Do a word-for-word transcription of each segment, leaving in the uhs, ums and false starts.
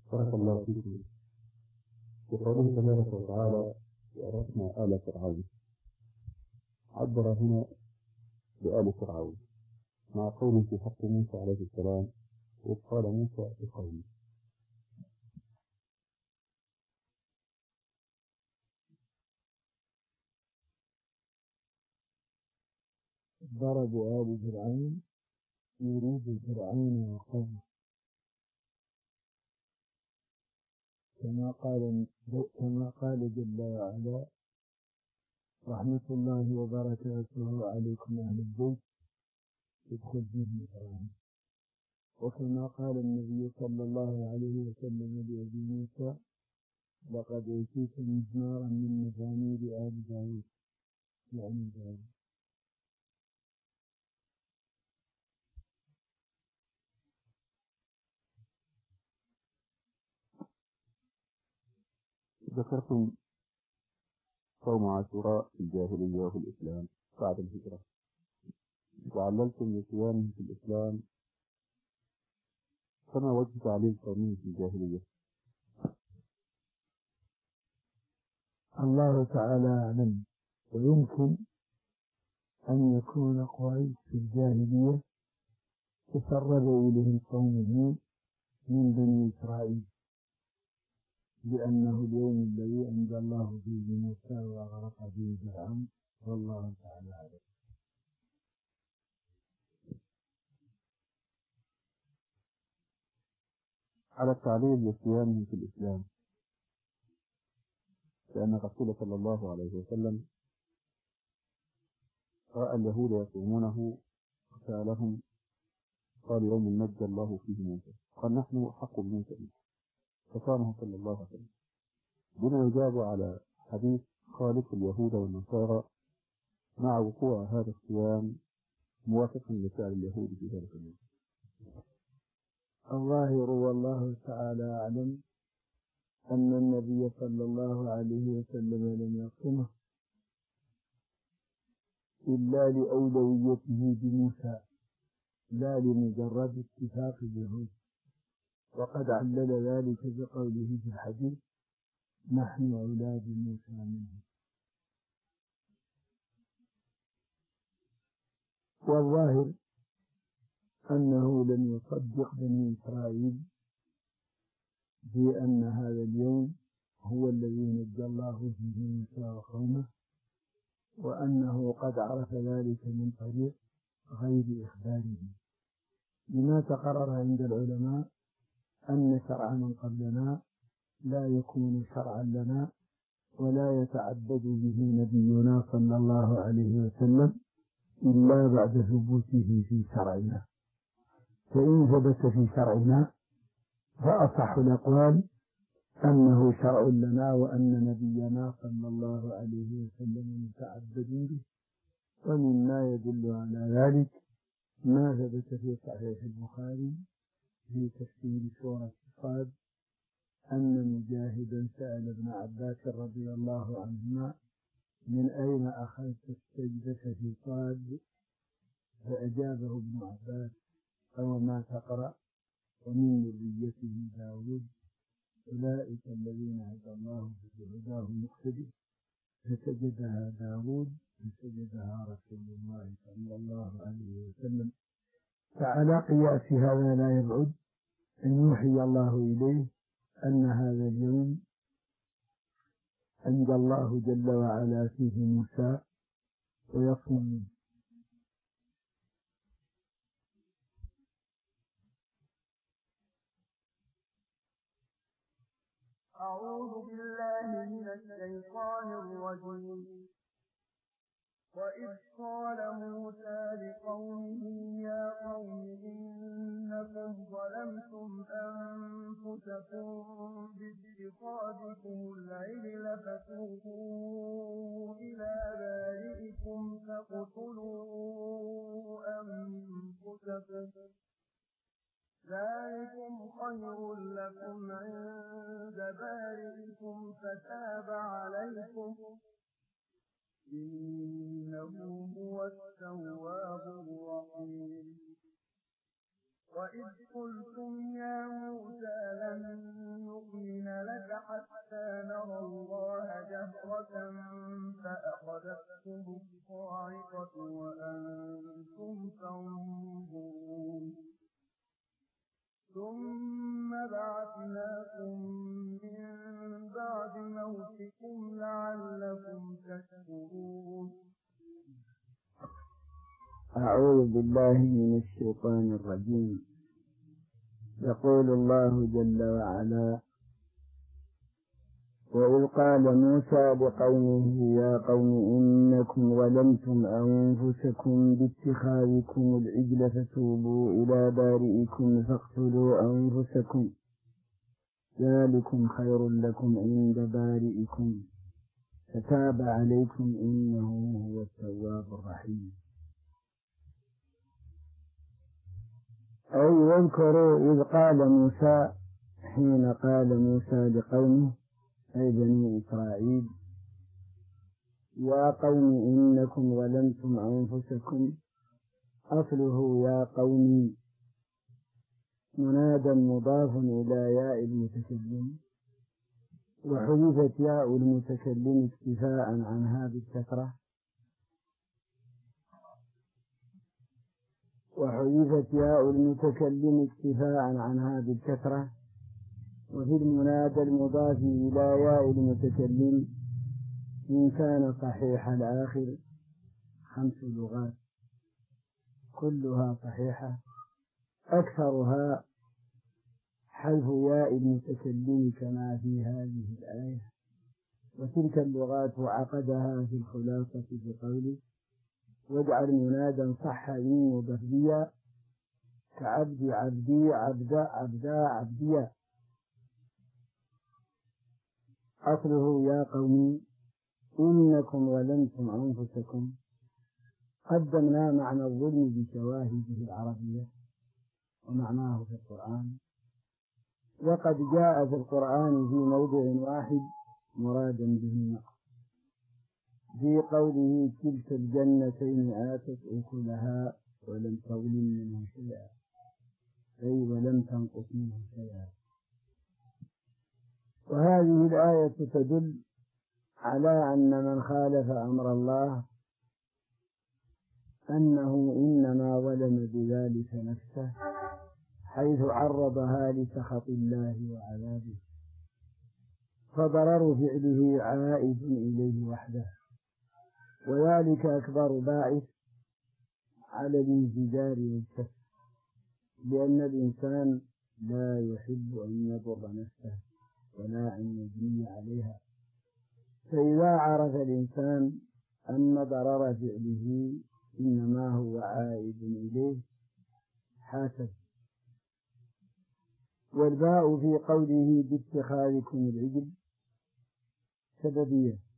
بارك الله فيكم. بقوله تبارك وتعالى وأورثنا آل فرعون، عبر هنا بآل فرعون مع قوله في حق موسى عليه السلام: إذ قال موسى لقومه. ضربوا آل فرعون يريد فرعون وقومه، كما قال كما قال جل وعلا: رحمة الله وبركاته عليكم أهل البيت ادخل فيهم فرعون. وكما قال النبي صلى الله عليه وسلم لأبي موسى: لقد أوتيت مزمارا من مزامير آل داود، يعني داود. ذكرتم صوم عاشوراء في الجاهلية وفي الإسلام بعد الهجرة، وعللتم بصيامه في الإسلام، فما وجه تعليل صومه في الجاهلية؟ الله تعالى أعلم. ويمكن أن يكون قريش في الجاهلية تسرب إليهم صومه من بني إسرائيل، لأنه اليوم الذي أنجى الله فيه موسى وأغرق فيه فرعون، والله تعالى أعلم. على التعليل بصيامه في الإسلام، لأن الرسول صلى الله عليه وسلم رأى اليهود يصومونه فسألهم، قال: يوم نجى الله فيه موسى، قال: نحن أحق بموسى، فصامه صلى الله عليه وسلم. بما يجاب على حديث خالف اليهود والنصارى مع وقوع هذا الصيام موافقا لفعل اليهود في ذلك اليوم. الظاهر والله تعالى أعلم أن النبي صلى الله عليه وسلم لم يصمه إلا لأولويته بموسى، لا لمجرد اتفاق اليهود، وقد علل ذلك بقوله في الحديث: نحن أولاد موسى منه. والظاهر أنه لم يصدق بني إسرائيل بأن هذا اليوم هو الذي نجى الله فيه موسى وقومه، وأنه قد عرف ذلك من طريق غير إخباره، لما تقرر عند العلماء أن شرع من قبلنا لا يكون شرعا لنا، ولا يتعبد به نبينا صلى الله عليه وسلم إلا بعد ثبوته في شرعنا. فإن ثبت في شرعنا فأصح الأقوال أنه شرع لنا، وأن نبينا صلى الله عليه وسلم متعبد به. ومما يدل على ذلك ما ثبت في صحيح البخاري في تفسير سورة صاد أن مجاهدا سأل ابن عباس رضي الله عنهما: من أين أخذت السجدة في صاد؟ فأجابه ابن عباس: أو ما تقرأ؟ ومن ذريته داود، أولئك الذين هدى الله بهداه مقتدي. فسجدها داود، فسجدها رسول الله صلى الله عليه وسلم. فعلى قياس هذا لا يبعد أن يوحي الله إليه أن هذا اليوم أنجى الله جل وعلا فيه موسى ويصوم. أعوذ بالله من الشيطان الرجيم. وإذ قال موسى لقومه: يا قوم إنكم ظلمتم أنفسكم باتخاذكم العجل، فتوبوا إلى بارئكم فاقتلوا أنفسكم، ذلكم خير لكم عند بارئكم فتاب عليكم، إنه هو التواب الرحيم. وإذ قلتم يا موسى لن نؤمن لك حتى نرى الله جهرة فأخذتكم الصاعقة وأنتم تنظرون ثم بعثناكم من بعد موتكم لعلكم تشكرون. أعوذ بالله من الشيطان الرجيم. يقول الله جل وعلا: وإذ قال موسى لقومه يا قوم إنكم ظلمتم أنفسكم باتخاذكم العجل فتوبوا إلى بارئكم فاقتلوا أنفسكم ذلكم خير لكم عند بارئكم فتاب عليكم إنه هو التواب الرحيم. أي واذكروا إذ قال موسى حين قال موسى لقومه أي بني إسرائيل: يا قوم إنكم ظلمتم أنفسكم. أصله يا قومي منادى مضاف إلى ياء المتكلم، وحذفت ياء المتكلم اكتفاء عنها بالكثرة وحذفت ياء المتكلم اكتفاء عنها بالكثرة وفي المنادى المضاف إلى ياء المتكلم إن كان صحيح الآخر خمس لغات كلها صحيحة، أكثرها حذف ياء المتكلم كما في هذه الآية، وتلك اللغات عقدها في الخلاصة بقوله: واجعل منادا صح إن مضافيا كعبد عبدي عبدا عبدا عبديا. أصله يا قوم إنكم ظلمتم أنفسكم. قدمنا معنى الظلم بشواهده العربية ومعناه في القرآن، وقد جاء في القرآن في موضع واحد مرادا به النقص في قوله: تلك الجنتين آتت أكلها ولم تظلم منه شيئا، أي ولم تنقص منه شيئا. وهذه الآية تدل على أن من خالف أمر الله أنه إنما ظلم بذلك نفسه، حيث عرضها لسخط الله وعذابه، فضرر فعله عائد إليه وحده، وذلك أكبر باعث على الانزجار والكف، لأن الإنسان لا يحب أن يضر نفسه ولا أن يجني عليها. فإذا عرف الإنسان أن ضرر فعله إنما هو عائد إليه حاسب. والباء في قوله باتخاذكم العجل سببية،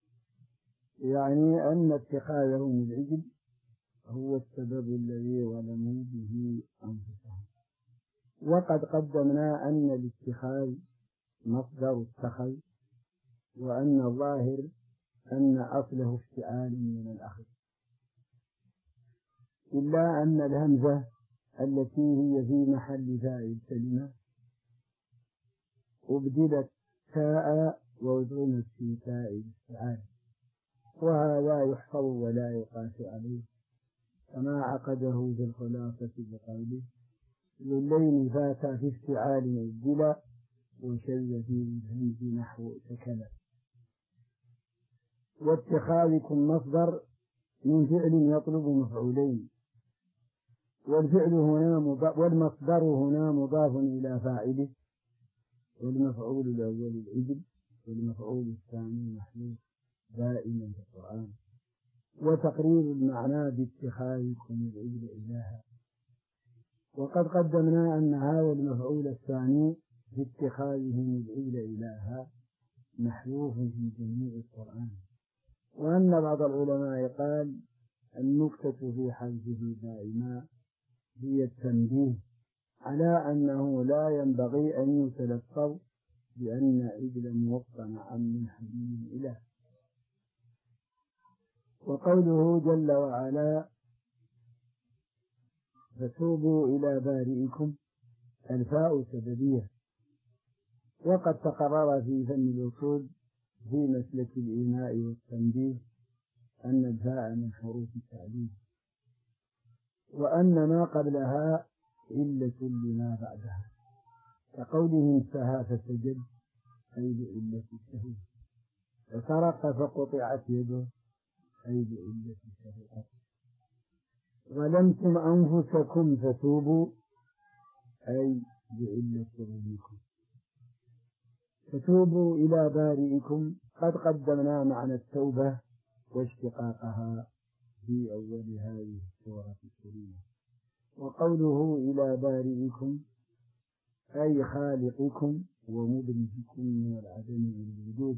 يعني أن اتخاذهم العجل هو السبب الذي ظلموا به أنفسهم. وقد قدمنا أن الاتخاذ مصدر اتخذ، وأن الظاهر أن أصله افتعال من الأخذ، إلا أن الهمزة التي هي في محل فاعل كلمة أبدلت تاء وأدغمت في تاء الافتعال، وهذا يحفظ ولا يقاس عليه، كما عقده في الخلاصة بقوله: للين فات في افتعال أبدلا وشذ في الهمز نحو سكنة. واتخاذكم مصدر من فعل يطلب مفعولين، والفعل هنا مضاف، والمصدر هنا مضاف إلى فاعله، والمفعول الأول العجل والمفعول الثاني محذوف دائما في القرآن. وتقرير المعنى باتخاذكم العجل إلها. وقد قدمنا أن هذا المفعول الثاني في اتخاذهم العجل إلها محذوف في جميع القرآن، وأن بعض العلماء قال النكتة في حذفه دائما هي التنبيه على أنه لا ينبغي أن يتلفظ بأن عجلا موطنا من حبيب إله. وقوله جل وعلا فتوبوا إلى بارئكم الفاء سببية، وقد تقرر في فن الوصول في مسلك الإيماء والتنبيه أن الفاء من حروف التعليل، وأن ما قبلها علة لما بعدها، كقوله انتهى فسجد أي بعلة السهو، وسرق فقطعت يده أي بعلة السرقة، ظلمتم أنفسكم فتوبوا أي بعلة ظلمكم. فتوبوا إلى بارئكم قد قدمنا معنى التوبة واشتقاقها في أول هذه السورة الكريمة. وقوله إلى بارئكم أي خالقكم ومبرزكم من العدم إلى الوجود.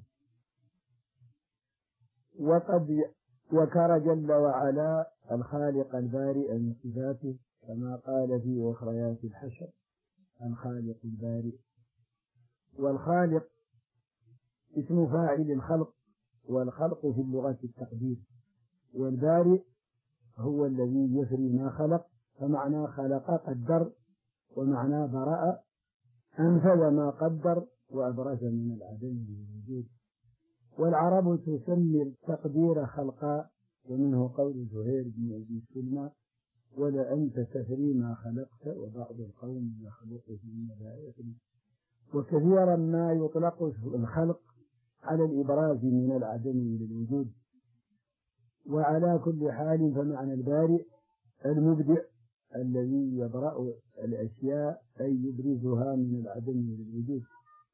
وقد ذكر جل وعلا الخالق البارئ من صفاته كما قال في أخريات الحشر الخالق البارئ. والخالق اسم فاعل الخلق، والخلق في اللغة التقدير، والبارئ هو الذي يفري ما خلق، فمعنى خلق قدر، ومعنى برأ أنفذ ما قدر وأبرز من العدم للوجود. والعرب تسمي التقدير خلقا، ومنه قول زهير بن أبي سلمى ولأنت تفري ما خلقت وبعض القوم يخلقه لا يفري. وكثيرا ما يطلق الخلق على الإبراز من العدم إلى الوجود. وعلى كل حال فمعنى البارئ المبدع الذي يبرأ الأشياء أي يبرزها من العدم إلى الوجود.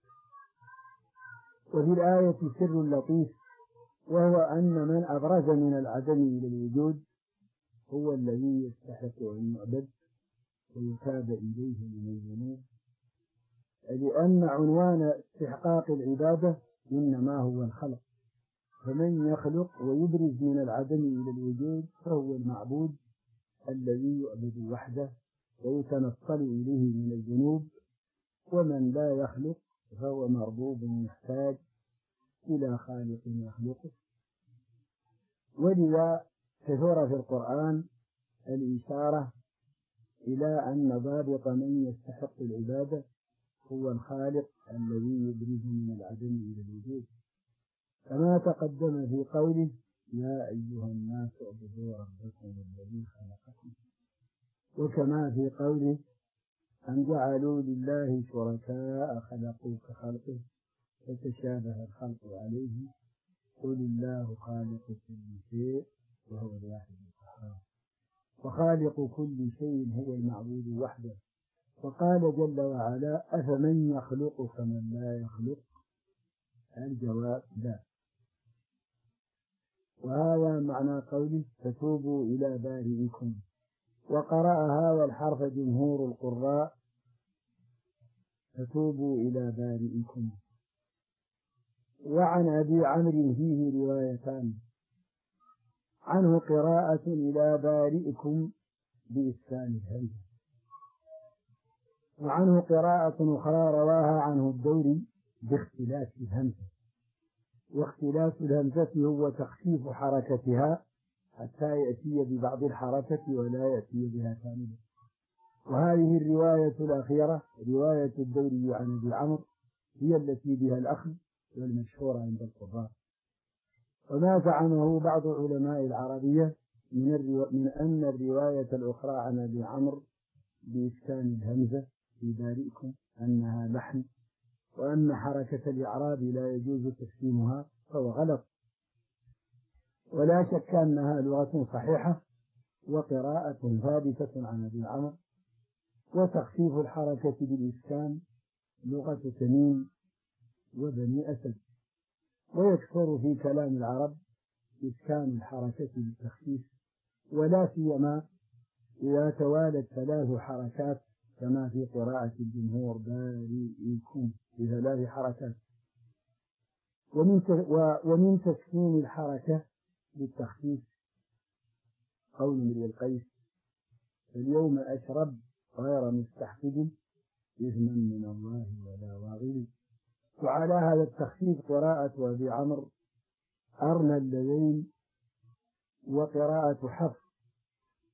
وفي الآية سر لطيف، وهو أن من أبرز من العدم إلى الوجود هو الذي يستحق أن يعبد ويتاب إليه من الذنوب، لأن عنوان استحقاق العبادة إنما هو الخلق، فمن يخلق ويبرز من العدم إلى الوجود فهو المعبود الذي يعبد وحده ويتنصل إليه من الذنوب. ومن لا يخلق فهو مربوب محتاج إلى خالق يخلقه. ولذا كثر في القرآن الإشارة إلى أن ضابط من يستحق العبادة هو الخالق الذي يبرز من العدم إلى الوجود، كما تقدم في قوله يا أيها الناس اعبدوا ربكم الذي خلقكم، وكما في قوله أن جعلوا لله شركاء خلقوا كخلقه فتشابه الخلق عليه قل الله خالق كل شيء وهو الواحد القهار، وخالق كل شيء هو المعبود وحده. وقال جل وعلا أفمن يخلق كمن لا يخلق؟ الجواب لا. وهذا معنى قوله فتوبوا إلى بارئكم. وقرأ هذا الحرف جمهور القراء فتوبوا إلى بارئكم. وعن أبي عمرو فيه روايتان، عنه قراءة إلى بارئكم بإسكان الهمزة، وعنه قراءة أخرى رواها عنه الدوري باختلاف الهمزة. واختلاف الهمزة هو تخفيف حركتها حتى يأتي ببعض الحركة ولا يأتي بها كاملة. وهذه الرواية الأخيرة رواية الدوري عن أبي عمرو هي التي بها الأخذ والمشهورة عند القراء. وما زعمه بعض علماء العربية من, الرو... من أن الرواية الأخرى عن أبي عمرو بإسكان الهمزة في بارئكم أنها لحن، وأن حركة الإعراب لا يجوز تسليمها، فهو غلط. ولا شك أنها لغة صحيحة وقراءة ثابتة عن أبي عمرو. وتخفيف الحركة بالإسكان لغة تميم وبني أسد. ويكثر في كلام العرب إسكان الحركة بالتخفيف، ولا سيما إذا توالت ثلاث حركات كما في قراءة الجمهور بارئكم بثلاث حركات. ومن ومن تسكين الحركة بالتخفيف قول امرئ القيس اليوم أشرب غير مستحقد إثما من الله ولا واغل. وعلى هذا التخفيف قراءة أبي عمرو أرنى اللذين وقراءة حفص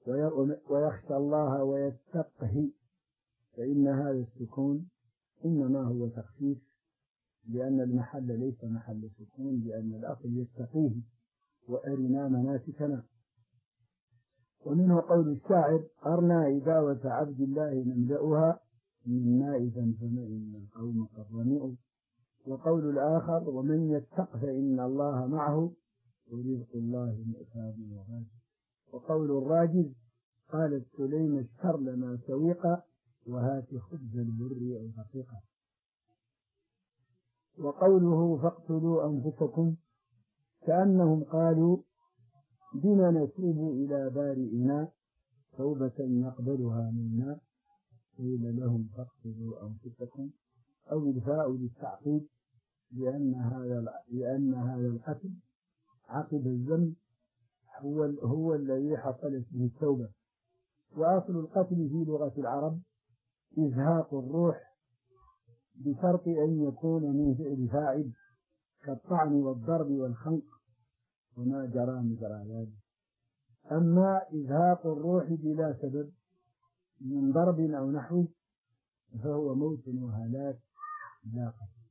ويخشى الله ويتقه، فإن هذا السكون إنما هو تخفيف، لأن المحل ليس محل سكون، لأن الأصل يتقيه وأرنا مناسكنا. ومنه قول الشاعر: أرنا إداوة عبد الله نملأها من ماء زمزم إن القوم قد رمئوا. وقول الآخر: ومن يتق فإن الله معه ورزق الله مؤتاب وغاز. وقول الراجز: قالت سليم اشتر لنا سويقا وهات خبز البر أو دقيقا. وقوله: فاقتلوا أنفسكم، كأنهم قالوا: بما نتوب إلى بارئنا توبة يقبلها منا، قيل لهم فاقتلوا أنفسكم، أو الفاء للتعقيب، لأن هذا لأن هذا القتل عقب الذنب هو هو الذي حصلت به التوبة. وأصل القتل في لغة العرب إزهاق الروح، بشرط أن يكون من فعل فاعل، كالطعن والضرب والخنق وما جرى مجرى ذلك. أما إزهاق الروح بلا سبب من ضرب أو نحوه فهو موت وهلاك لا قتل.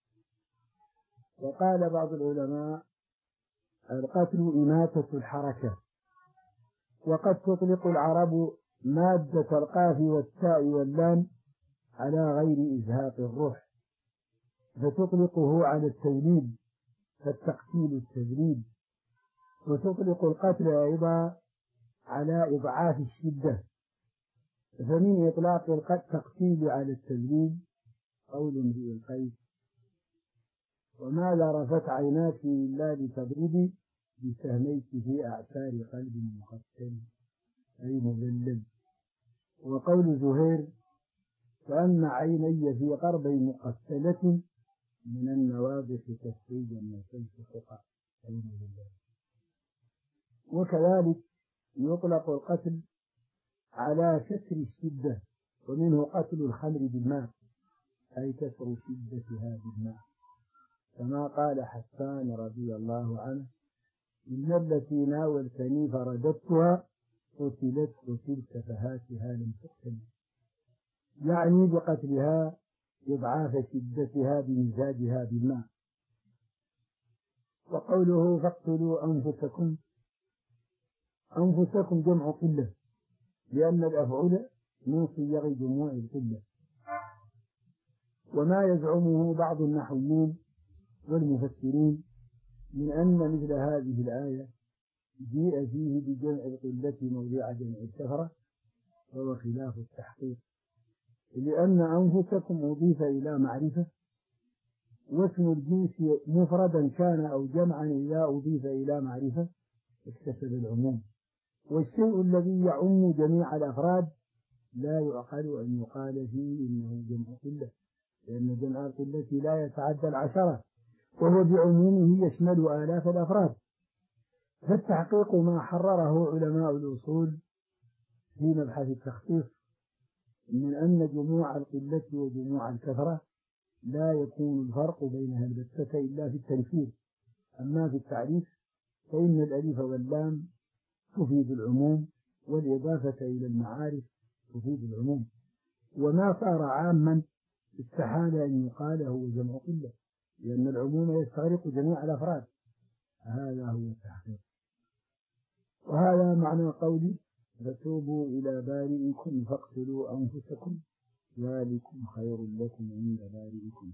وقال بعض العلماء: القتل إماتة الحركة. وقد تطلق العرب مادة القاف والتاء واللام على غير إزهاق الروح، فتطلقه على التجليد، فالتقتيل التجليد. وتطلق القتل أيضا على إضعاف الشدة، فمن إطلاق التقتيل على التجليد قول امرئ القيس: وما لرفت عيناك إلا لتضربي بسهميك في أعسار قلب مقتل أي مذلل. وقول زهير: كأن عيني في قرب مقتلة من النواضح تسريجا نسلت فقع أي مذلل. وكذلك يطلق القتل على كسر الشدة، ومنه قتل الخمر بالماء أي كسر شدتها بالماء، كما قال حسان رضي الله عنه: إن التي ناولتني فرددتها قتلت قتلت فهاتها لم تقتل، يعني بقتلها إضعاف شدتها بمزاجها بالماء. وقوله: فاقتلوا أنفسكم، أنفسكم جمع قلة، لأن الأفعول من صيغ جموع القلة. وما يزعمه بعض النحويين والمفسرين من أن مثل هذه الآية جيء فيه بجمع القلة موضع جمع الكثرة، وهو خلاف التحقيق، لأن أنفسكم أضيف إلى معرفة، واسم الجنس مفردا كان أو جمعا إذا أضيف إلى معرفة اكتسب العموم. والشيء الذي يعم جميع الأفراد لا يعقل أن يقال فيه إنه جمع قلة، لأن جمع القلة لا يتعدى العشرة، وهو بعمومه يشمل آلاف الأفراد. فالتحقيق ما حرره علماء الأصول في مبحث التخصيص من أن جموع القلة وجموع الكثرة لا يكون الفرق بينها البتة إلا في التنكير. أما في التعريف فإن الألف واللام تفيد العموم، والإضافة إلى المعارف تفيد العموم، وما صار عاما استحال أن يقال هو جمع قلة، لأن العموم يستغرق جميع الأفراد. هذا هو التحقيق. وهذا معنى قولي: فتوبوا إلى بارئكم فاقتلوا أنفسكم ذلكم خير لكم عند بارئكم.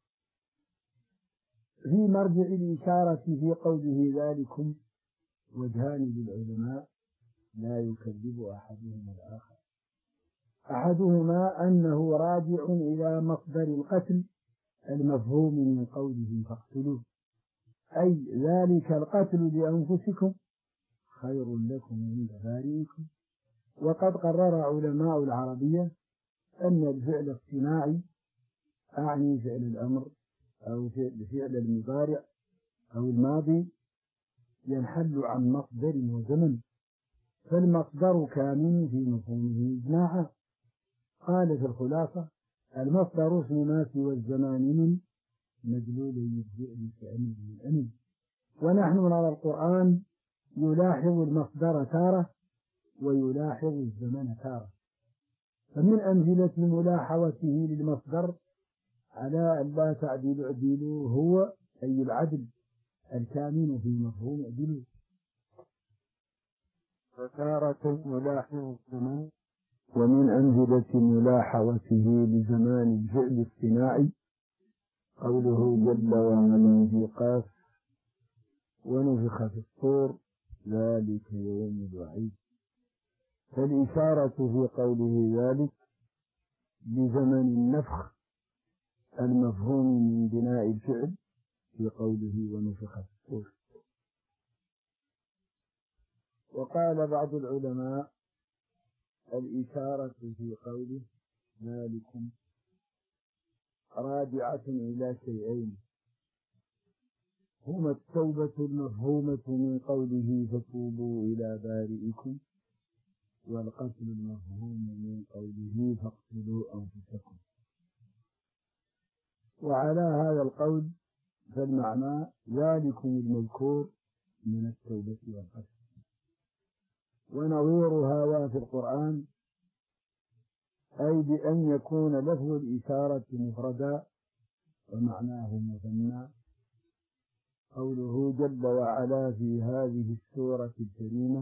في مرجع الإشارة في قوله ذلكم وجهان للعلماء لا يكذب أحدهما الآخر. أحدهما أنه راجع إلى مصدر القتل المفهوم من قوله فاقتلوا، أي ذلك القتل لأنفسكم خير لكم عند بارئكم. وقد قرر علماء العربية أن الفعل الصناعي، أعني فعل الأمر أو فعل المضارع أو الماضي، ينحل عن مصدر وزمن، فالمصدر كامن في مفهومه إجماعا. قال في الخلاصة: المصدر اسم ما سوى الزمان من مدلول الفعل كأمن من أمن. ونحن نرى القرآن يلاحظ المصدر تارة ويلاحظ الزمن تارة. فمن أمثلة ملاحظته للمصدر على أن لا تعديل اعدلوا هو أي العدل الكامن في مفهوم اعدلوا. فتارة يلاحظ الزمن. ومن أمثلة ملاحظته لزمان الفعل الصناعي قوله جل وعلا في قاف ونفخ في الصور ذلك يوم الوعيد. فالإشارة في قوله ذلك لزمن النفخ المفهوم من بناء الفعل في قوله ونفخ في الصور. وقال بعض العلماء الإشارة في قوله ذلكم راجعة إلى شيئين هما التوبة المفهومة من قوله فتوبوا إلى بارئكم، والقتل المفهوم من قوله فاقتلوا أنفسكم. وعلى هذا القول فالمعنى ذلكم المذكور من التوبة والقتل. ونظيرها في القرآن أي بأن يكون لفظ الإشارة مفردا ومعناه مثنى. قوله جل وعلا في هذه السورة الكريمة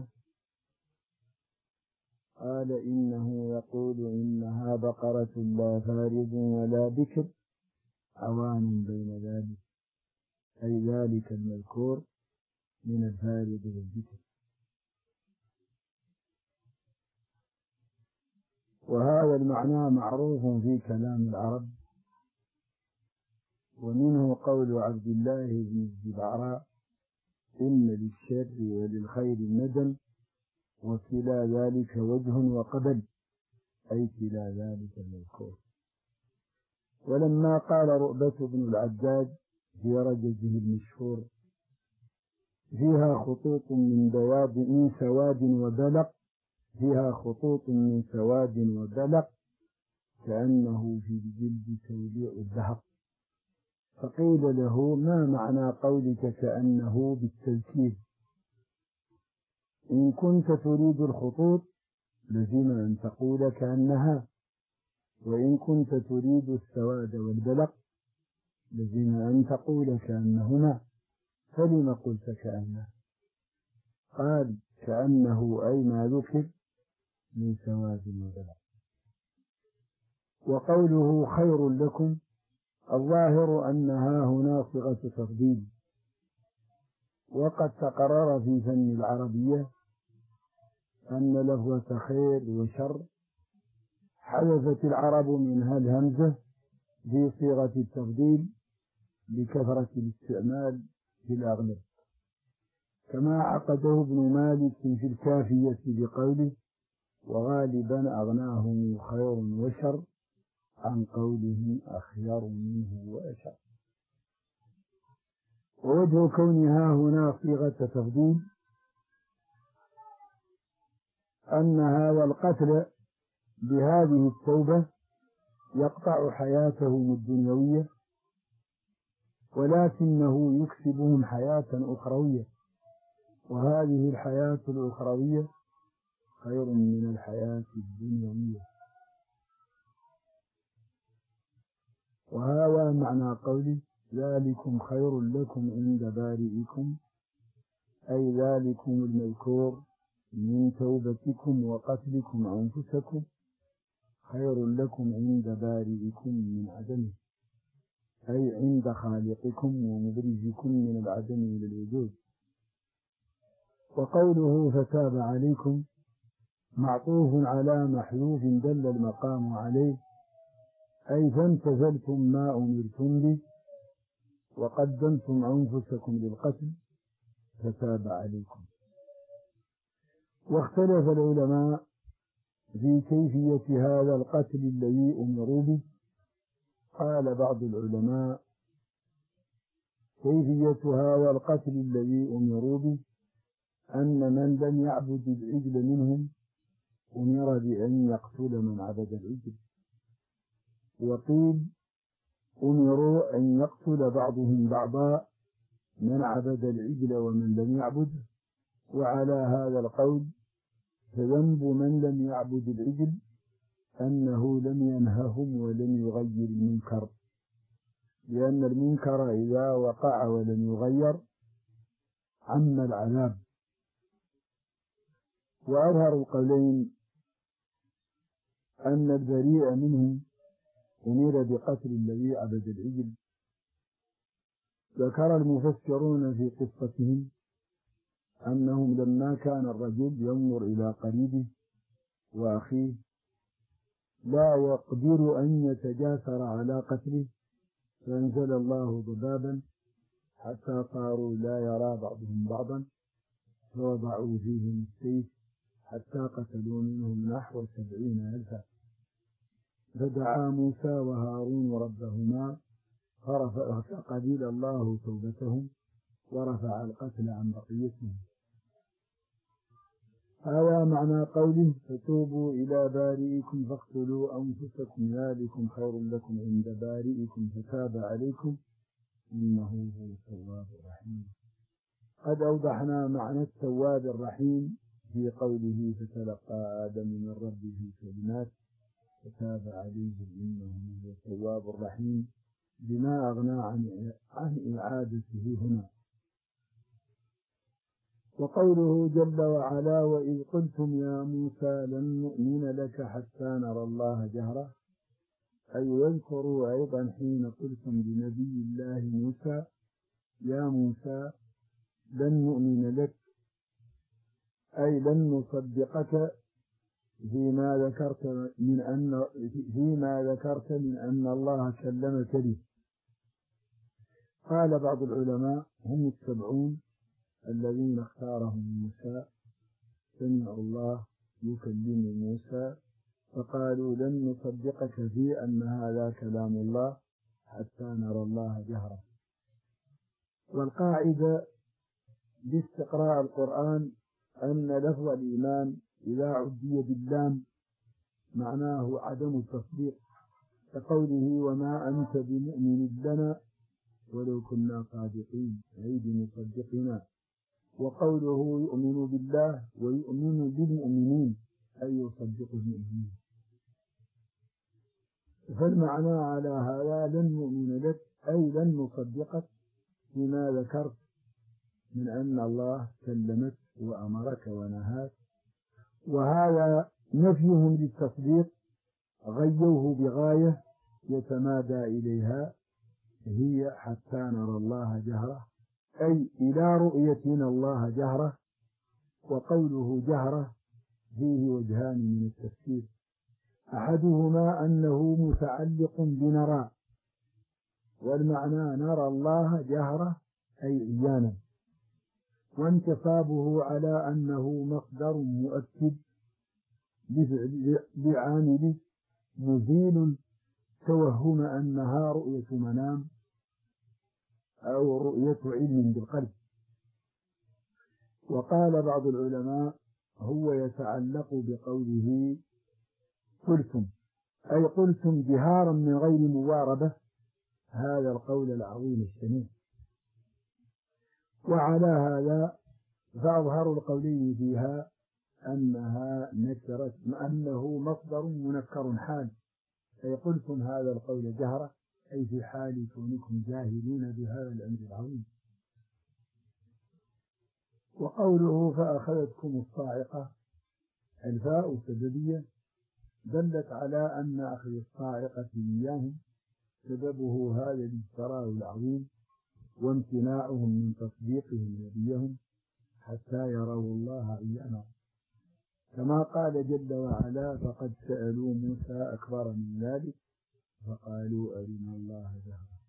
قال إنه يقول إنها بقرة لا فارض ولا بكر عوان بين ذلك، أي ذلك المذكور من الفارض والبكر. وهذا المعنى معروف في كلام العرب، ومنه قول عبد الله بن الزبعراء إن للشر وللخير ندم وكلا ذلك وجه وقبل، أي كلا ذلك المذكور. ولما قال رؤبة بن العجاج في رجزه المشهور فيها خطوط من بياض من سواد وبلق فيها خطوط من سواد وبلق كأنه في الجلد توليع الذهب، فقيل له ما معنى قولك كأنه بالتذكير؟ إن كنت تريد الخطوط لزم أن تقول كأنها، وإن كنت تريد السواد والبلق لزم أن تقول كأنهما، فلم قلت كأنه؟ قال كأنه أي ما ذكر من سواد وبلق. وقوله خير لكم الظاهر أنها هنا صيغة تفضيل، وقد تقرر في فن العربية أن لفظة خير وشر حذفت العرب منها الهمزة في صيغة التفضيل لكثرة الاستعمال في الأغلب، كما عقده ابن مالك في الكافية بقوله وغالبا أغناهم خير وشر عن قولهم أخير منه وأشر. ووجه كونها هنا صيغة تفضيل أن هذا القتل بهذه التوبة يقطع حياتهم الدنيوية، ولكنه يكسبهم حياة أخروية، وهذه الحياة الأخروية خير من الحياة الدنيوية. وهذا معنى قوله ذلكم خير لكم عند بارئكم، أي ذلكم المذكور من توبتكم وقتلكم أنفسكم خير لكم عند بارئكم من عدمه، أي عند خالقكم ومدرجكم من العدم إلى الوجود. وقوله فتاب عليكم معطوف على محذوف دل المقام عليه، أي فامتثلتم ما أمرتم به وقدمتم أنفسكم للقتل فتاب عليكم. واختلف العلماء في كيفية هذا القتل الذي أمروا به. قال بعض العلماء كيفية هذا القتل الذي أمروا به أن من لم يعبد العجل منهم أمر بأن يقتل من عبد العجل، وقيل أمروا أن يقتل بعضهم بعضا من عبد العجل ومن لم يعبده. وعلى هذا القول فذنب من لم يعبد العجل أنه لم ينههم ولم يغير المنكر، لأن المنكر إذا وقع ولم يغير عم العذاب. وأظهر القولين أن البريء منهم أمر بقتل الذي عبد العجل. ذكر المفسرون في قصتهم أنهم لما كان الرجل ينظر إلى قريبه وأخيه لا يقدر أن يتجاسر على قتله، فأنزل الله ضبابا حتى صاروا لا يرى بعضهم بعضا، فوضعوا فيهم السيف حتى قتلوا منهم نحو سبعين ألفا. فدعا موسى وهارون ربهما فقبل الله توبتهم ورفع القتل عن بقيتهم. هذا معنى قوله فتوبوا إلى بارئكم فاقتلوا أنفسكم ذلكم خير لكم عند بارئكم فتاب عليكم إنه هو التواب الرحيم. قد أوضحنا معنى التواب الرحيم في قوله فتلقى آدم من ربه كلمات فتاب عليه إنه هو التواب الرحيم، بما أغنى عن عن إعادته هنا. وقوله جل وعلا وإذ قلتم يا موسى لن نؤمن لك حتى نرى الله جهرة، أي واذكروا أيضا حين قلتم لنبي الله موسى يا موسى لن نؤمن لك، أي لن نصدقك فيما ذكرت من أن فيما ذكرت من أن الله كلمك به. قال بعض العلماء هم السبعون الذين اختارهم موسى سمعوا الله يكلم موسى فقالوا لن نصدقك في أن هذا كلام الله حتى نرى الله جهرا. والقاعدة باستقراء القرآن أن لفظ الإيمان إذا عدي باللام معناه عدم التصديق، كقوله وما أنت بمؤمن لنا ولو كنا صادقين أي بمصدقنا. وقوله يؤمن بالله ويؤمن بالمؤمنين أي يصدق المؤمنين. فالمعنى على هذا لن نؤمن لك أي لن نصدقك فيما ذكرت من أن الله كلمك وأمرك ونهاك. وهذا نفيهم للتصديق غيوه بغاية يتمادى إليها هي حتى نرى الله جهرة، أي إلى رؤيتنا الله جهرة. وقوله جهرة فيه وجهان من التفسير، أحدهما أنه متعلق بنرى، والمعنى نرى الله جهرة أي عيانا، وانتصابه على أنه مصدر مؤكد بعامل مزيل توهم أنها رؤية منام أو رؤية علم بالقلب. وقال بعض العلماء هو يتعلق بقوله قلتم، أي قلتم جهارا من غير مواربة هذا القول العظيم الشنيع. وعلى هذا فأظهر القولين فيها أنها نكرت أنه مصدر منكر حال، أي قلتم هذا القول جهرة أي في حال كونكم جاهلين بهذا الأمر العظيم. وقوله فأخذتكم الصاعقة الفاء سببية دلت على أن أخذ الصاعقة إياهم سببه هذا الاجتراء العظيم وامتناعهم من تصديقهم نبيهم حتى يروا الله عيانا، كما قال جل وعلا فقد سألوا موسى أكبر من ذلك فقالوا أرنا الله جهرا.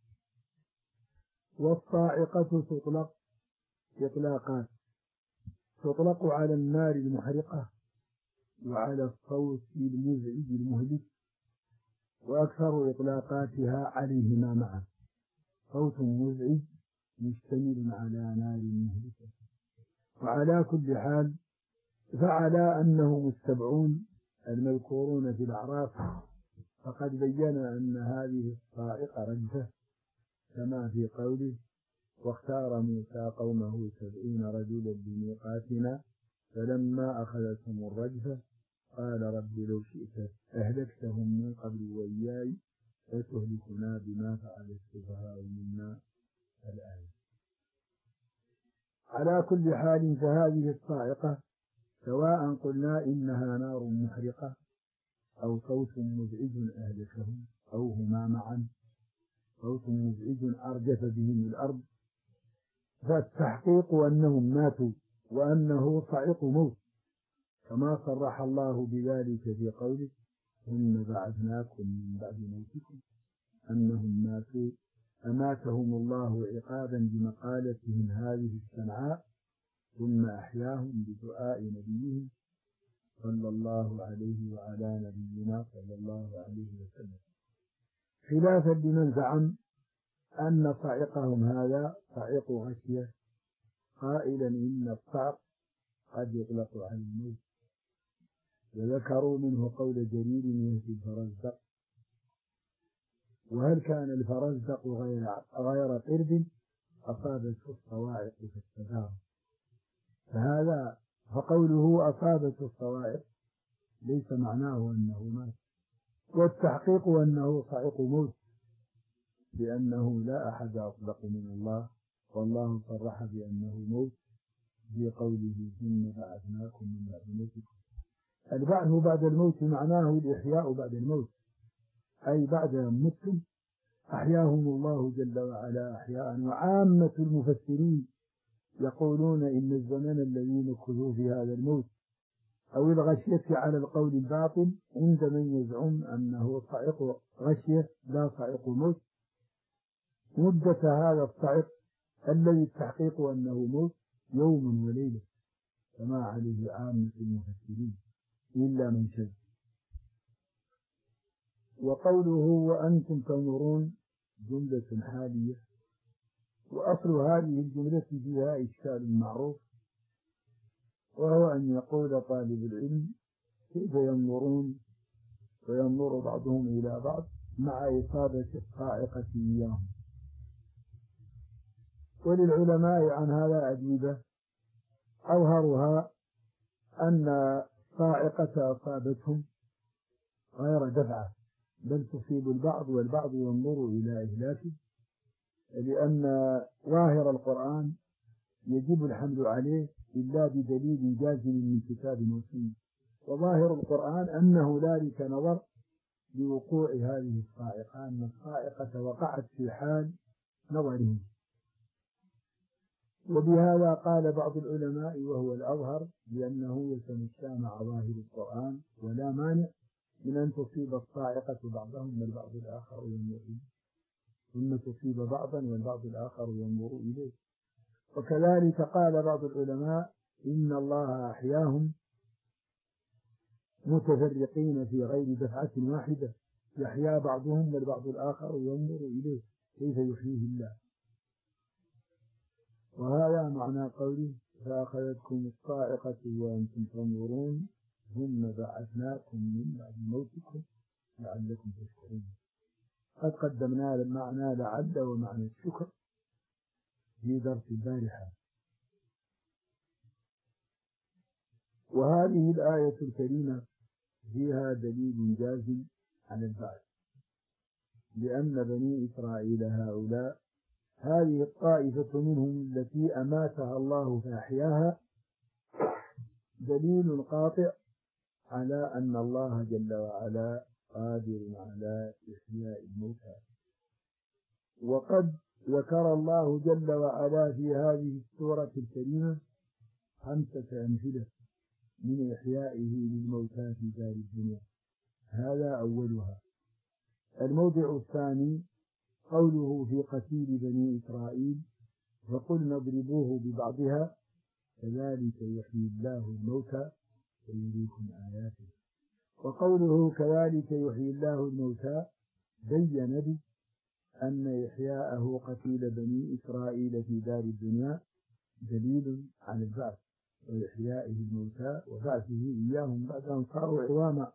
والصاعقة تطلق إطلاقات، تطلق على النار المحرقة وعلى الصوت المزعج المهلك، وأكثر إطلاقاتها عليهما معا، صوت مزعج مشتمل على نار مهلكة. وعلى كل حال فعلى أنهم السبعون المذكورون في الأعراف فقد بين أن هذه الصاعقة رجفة كما في قوله واختار موسى قومه سبعين رجلا لميقاتنا فلما أخذتهم الرجفة قال رب لو شئت أهلكتهم من قبل وإياي فتهلكنا بما فعل السفهاء منا الآية. على كل حال فهذه الصاعقة سواء قلنا إنها نار محرقة أو صوت مزعج أهلكهم أو هما معا، صوت مزعج أرجف بهم الأرض، فالتحقيق أنهم ماتوا وأنه صعق موت، كما صرح الله بذلك في قوله ثم بعثناكم من بعد موتكم أنهم ماتوا أماتهم الله عقابا بمقالتهم هذه الشنعاء ثم أحياهم بدعاء نبيهم صلى الله عليه وعلى نبينا صلى الله عليه وسلم، خلافا لمن زعم أن صعقهم هذا صعق غشية قائلا إن الصعق قد يطلق على الموت، وذكروا منه قول جرير يهدي الفرزدق. وهل كان الفرزدق غير غير قرد أصابته الصواعق فاستدار، فهذا فقوله أصابته الصواعق ليس معناه أنه مات، والتحقيق أنه صعق موت، لأنه لا أحد أصدق من الله، والله صرح بأنه موت في قوله ثم بعثناكم من بعد موتكم. البعث بعد الموت معناه الإحياء بعد الموت، أي بعد أن متم أحياهم الله جل وعلا أحياء. وعامة المفسرين يقولون إن الزمن الذي نكثوا في هذا الموت أو الغشية على القول الباطل عند من يزعم أنه صعق غشية لا صعق موت، مدة هذا الصعق الذي التحقيق أنه موت يوم وليلة كما عليه عامة المفسرين إلا من شذ. وقوله وأنتم تنظرون جملة حالية، وأصل هذه الجملة فيها إشكال معروف، وهو أن يقول طالب العلم كيف ينظرون وينظر بعضهم إلى بعض مع إصابة الصاعقة إياهم. وللعلماء عن هذا أجوبة، أظهرها أن صاعقة أصابتهم غير دفعة، بل تصيب البعض والبعض ينظر إلى إهلاكه، لأن ظاهر القرآن يجب الحمل عليه إلا بدليل جازم من كتاب وسنة، وظاهر القرآن أنه ذلك نظر لوقوع هذه الصاعقة، أن الصاعقة وقعت في حال نظرهم. وبهذا قال بعض العلماء وهو الأظهر لأنه يتمشى مع ظاهر القرآن ولا مانع من أن تصيب الصاعقة بعضهم والبعض الآخر ينظر إليه، ثم تصيب بعضا والبعض الآخر ينظر إليه. وكذلك قال بعض العلماء إن الله أحياهم متفرقين في غير دفعة واحدة، يحيا بعضهم والبعض الآخر ينظر إليه كيف يحييه الله. وهذا معنى قوله فأخذتكم الصاعقة وأنتم تنظرون ثم بعثناكم من بعد موتكم لعلكم تشكرون. قد قدمنا المعنى لعل ومعنى الشكر في درس البارحة. وهذه الآية الكريمة فيها دليل جازم على البعث، لأن بني إسرائيل هؤلاء هذه الطائفة منهم التي أماتها الله فأحياها دليل قاطع على أن الله جل وعلا قادر على إحياء الموتى. وقد ذكر الله جل وعلا في هذه السورة الكريمة خمسة أمثلة من إحيائه للموتى في دار الدنيا، هذا أولها. الموضع الثاني قوله في قتيل بني إسرائيل فقلنا اضربوه ببعضها كذلك يحيي الله الموتى ويريكم آياته. وقوله كذلك يحيي الله الموتى بين به أن إحياءه قتيل بني إسرائيل في دار الدنيا دليل على البعث وإحيائه الموتى وبعثه إياهم بعد أن صاروا عظاما.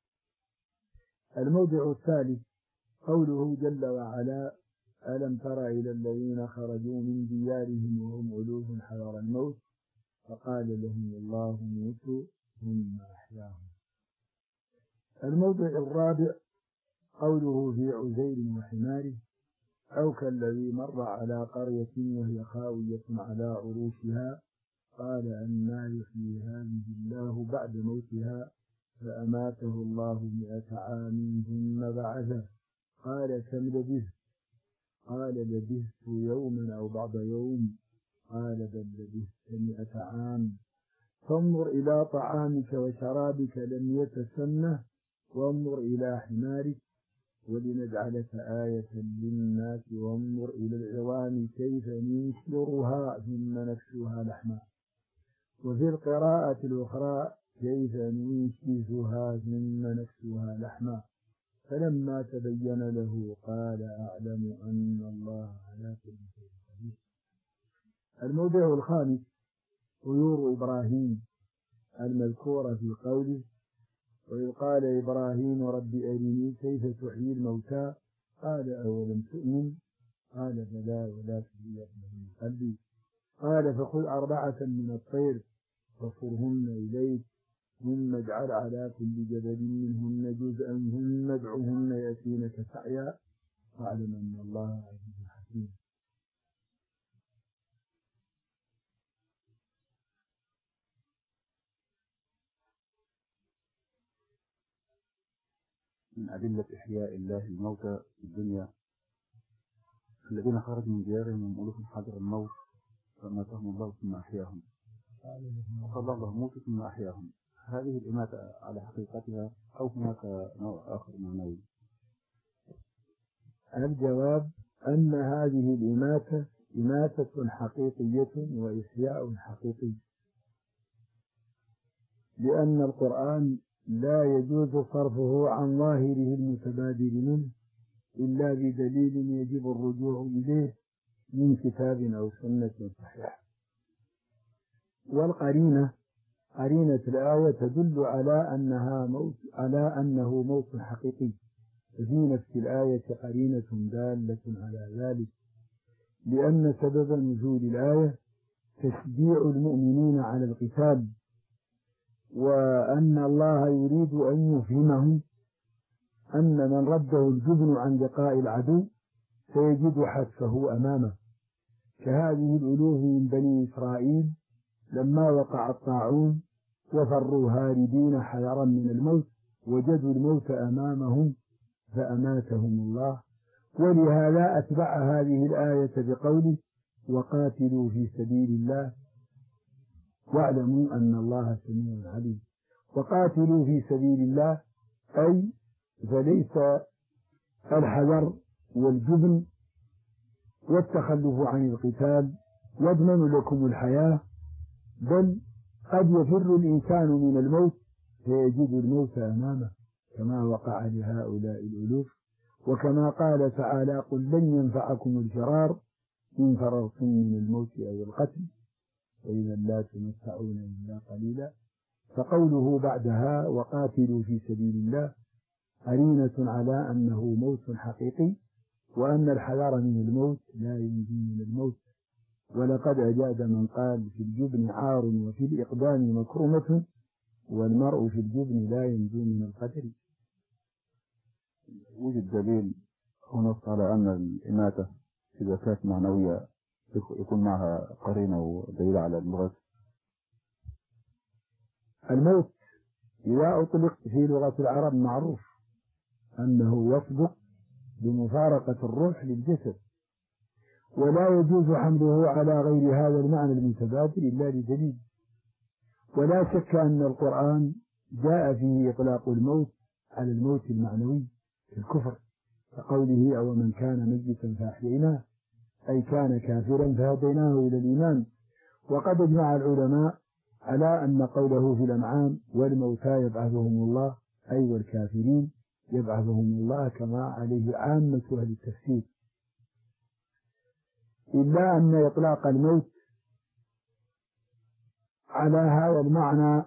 الموضع الثالث قوله جل وعلا ألم تر إلى الذين خرجوا من ديارهم وهم ألوف حذر الموت فقال لهم الله موتوا ثم أحياهم. الموضع الرابع قوله في عزير وحماره أو كالذي مر على قرية وهي خاوية على عروشها قال أنى يحيي هذه الله بعد موتها فأماته الله مئة عام ثم بعثه قال كم لبثت قال لبثت يوما أو بعض يوم قال بل لبثت مئة عام فانظر إلى طعامك وشرابك لم يتسنه وانظر إلى حمارك ولنجعلك آية للناس وانظر إلى العظام كيف ننشرها ثم نكسوها لحما وفي القراءة الأخرى كيف ننشزها ثم نكسوها لحما فلما تبين له قال أعلم أن الله على كل شيء قدير. الموضع الخامس طيور إبراهيم المذكورة في قوله وإذ قال إبراهيم رب أرني كيف تحيي الموتى قال أولم تؤمن قال بلى ولكن ليطمئن قلبي قال فخذ أربعة من الطير فصرهن إليك ثم اجعل على كل جبل منهن جزءا ثم ادعهن يأتينك سعيا واعلم أن الله عزيز حكيم. من أدلة إحياء الله الموتى في الدنيا الذين خرجوا من ديارهم من ألوف حذر الموت فأماتهم الله ثم أحياهم قال الله موتوا ثم أحياهم. هذه الإماتة على حقيقتها أو هناك نوع آخر معنوي؟ الجواب أن هذه الإماتة إماتة حقيقية وإحياء حقيقي لأن القرآن لا يجوز صرفه عن ظاهره المتبادر منه إلا بدليل يجب الرجوع إليه من كتاب أو سنة صحيحة. والقرينة قرينة الآية تدل على أنها موت على أنه موت حقيقي في نفس الآية قرينة دالة على ذلك لأن سبب نزول الآية تشجيع المؤمنين على القتال وأن الله يريد أن يفهمهم أن من رده الجبن عن لقاء العدو سيجد حتفه أمامه كهذه الألوف من بني إسرائيل لما وقع الطاعون وفروا هاربين حذرا من الموت وجدوا الموت أمامهم فأماتهم الله. ولهذا أتبع هذه الآية بقوله وقاتلوا في سبيل الله واعلموا أن الله سميع عليم. وقاتلوا في سبيل الله أي فليس الحذر والجبن والتخلف عن القتال يضمن لكم الحياة بل قد يفر الإنسان من الموت فيجد الموت أمامه كما وقع لهؤلاء الألوف وكما قال تعالى قل لن ينفعكم الفرار إن فررتم من الموت أو القتل وإذا لا تمتعون إلا قليلا. فقوله بعدها وقاتلوا في سبيل الله قرينة على أنه موت حقيقي وأن الحذر من الموت لا ينجي من الموت. ولقد أجاد من قال في الجبن عار وفي الإقدام مكرمة والمرء في الجبن لا ينجو من القتل. وجد دليل ونص على أن الإماتة إذا كانت معنوية يكون معها قرينة ودليل على اللغة؟ الموت إذا أطلق في لغة العرب معروف أنه يصدق بمفارقة الروح للجسد ولا يجوز حمله على غير هذا المعنى المتبادل إلا لدليل. ولا شك أن القرآن جاء فيه إطلاق الموت على الموت المعنوي في الكفر كقوله أو من كان ميتا فأحييناه أي كان كافرا فهديناه إلى الإيمان. وقد اجمع العلماء على أن قوله في الأنعام والموتى يبعثهم الله أي والكافرين يبعثهم الله كما عليه عامة أهل التفسير إلا أن إطلاق الموت على هذا المعنى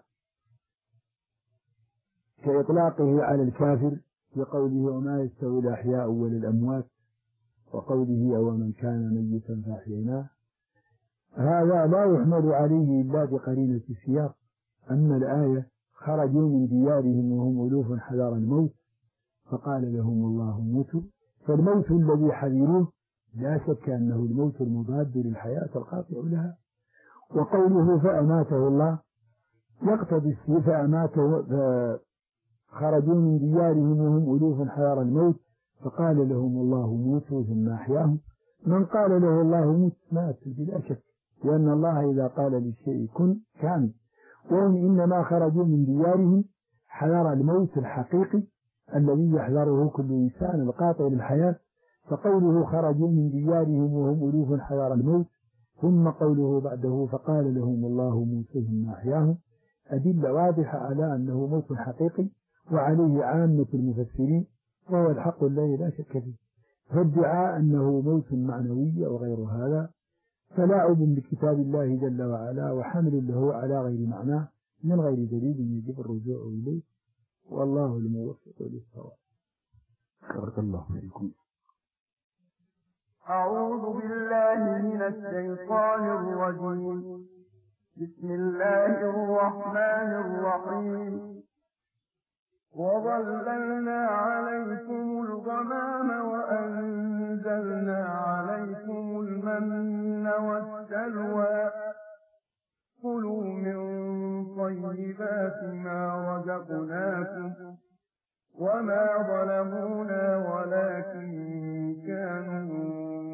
كإطلاقه على الكافر بقوله وما يستوي الأحياء ولا الأموات وقوله أو من كان ميتا فأحييناه هذا لا يحمل عليه إلا بقرينة السياق. أما الآية خرجوا من ديارهم وهم ألوف حذر الموت فقال لهم الله موتوا، فالموت الذي حذروه لا شك أنه الموت المضاد للحياة القاطع لها. وقوله فأماته الله يقتضي فأماته، خرجوا من ديارهم وهم ألوف حذر الموت فقال لهم الله موتوا ثم أحياهم. من قال له الله موت مات بلا شك، لأن الله إذا قال للشيء كن كان. وهم إنما خرجوا من ديارهم حذر الموت الحقيقي الذي يحذره كل إنسان القاطع للحياة، فقوله خرجوا من ديارهم وهم ألوف حذر الموت ثم قوله بعده فقال لهم الله موتوا ثم أحياهم أدلة واضحة على أنه موت حقيقي، وعليه عامة المفسرين، وهو الحق الذي لا شك فيه. فادعاء أنه موت معنوي أو غير هذا فلاعب بكتاب الله جل وعلا وحمل له على غير معناه من غير دليل يجب الرجوع إليه، والله الموفق للصواب. بارك الله فيكم. أعوذ بالله من الشيطان الرجيم. بسم الله الرحمن الرحيم. وظللنا عليكم الغمام وأنزلنا عليكم المن والسلوى كلوا من طيبات ما رزقناكم وما ظلمونا ولكن كانوا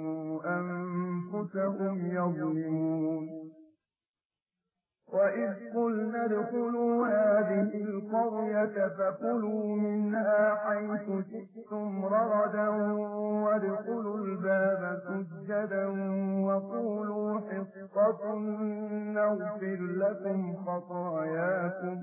أنفسهم يظلمون. وإذ قلنا ادخلوا هذه القرية فكلوا منها حيث شئتم رغدا وادخلوا الباب سجدا وقولوا حطة نغفر لكم خطاياكم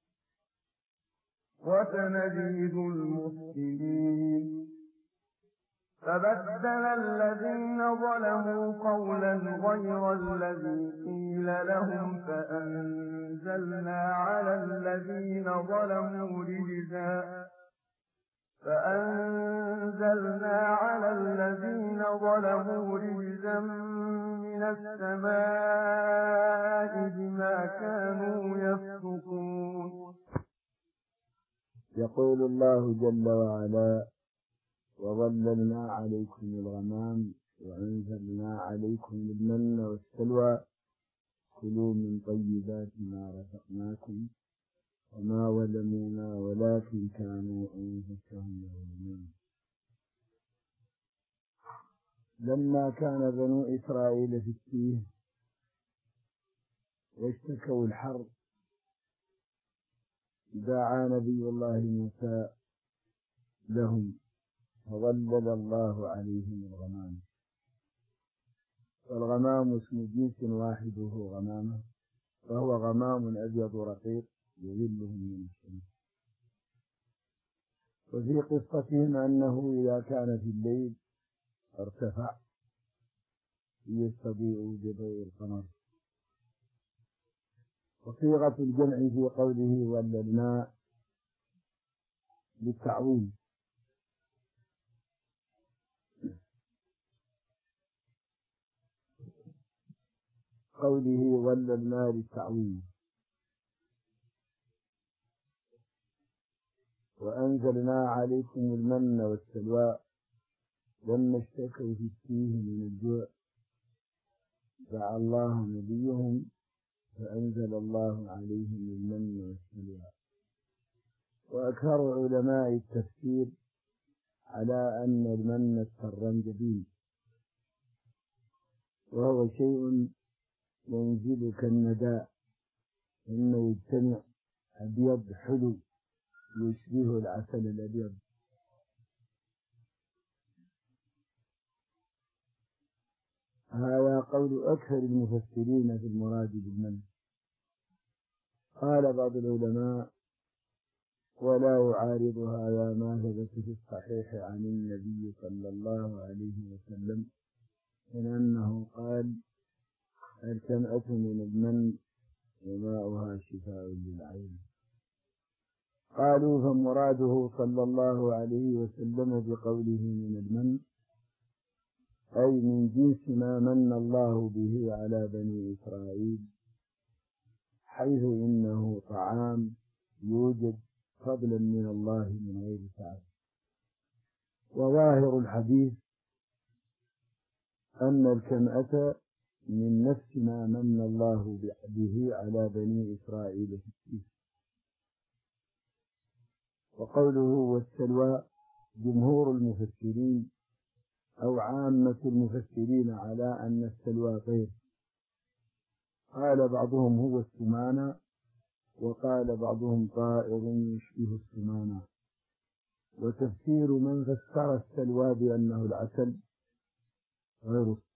وسنزيد المحسنين. فبدل الذين ظلموا قولا غير الذي قيل لهم فأنزلنا على الذين ظلموا رجزا فأنزلنا على الذين ظلموا رجزا من السماء بما كانوا يفسقون. يقول الله جل وعلا وظللنا عليكم الغمام وأنزلنا عليكم المن والسلوى كلوا من طيبات ما رزقناكم وما ظلمونا ولكن كانوا أنفسهم يظلمون. لما كان بنو إسرائيل في التيه واشتكوا الحرب دعا نبي الله موسى لهم فظلل الله عليهم الغمام. والغمام اسم جنس واحد وهو غمامة، وهو غمام أبيض رقيق يظلهم من الشمس. وفي قصتهم أنه إذا كان في الليل ارتفع يستضيء بضوء القمر. وصيغة الجمع في قوله ظللنا للتعويل، قوله ظللنا للتعويل. وأنزلنا عليكم المن والسلوى لما اشتكوا في التيه من الجوع دعا الله نبيهم فأنزل الله عليهم المن والسلوى. وأكثر علماء التفسير على أن المن السرنجبيل، وهو شيء ينزل كالنداء إنه يجتمع أبيض حلو يشبه العسل الأبيض. هذا قول أكثر المفسرين في المراد بالمن. قال بعض العلماء ولا يعارض هذا ما ثبت في الصحيح عن النبي صلى الله عليه وسلم من أنه قال الكمأة من المن وماؤها شفاء للعين. قالوا فمراده صلى الله عليه وسلم بقوله من المن أي من جنس ما من الله به على بني إسرائيل، حيث إنه طعام يوجد فضلا من الله من غير تعب. وظاهر الحديث أن الكمأة من نفس ما من الله به على بني إسرائيل في الكيس. وقوله والسلوى جمهور المفسرين أو عامة المفسرين على أن السلوى طير، قال بعضهم هو السمانة، وقال بعضهم طائر يشبه السمانة. وتفسير من فسر السلوى بأنه العسل غير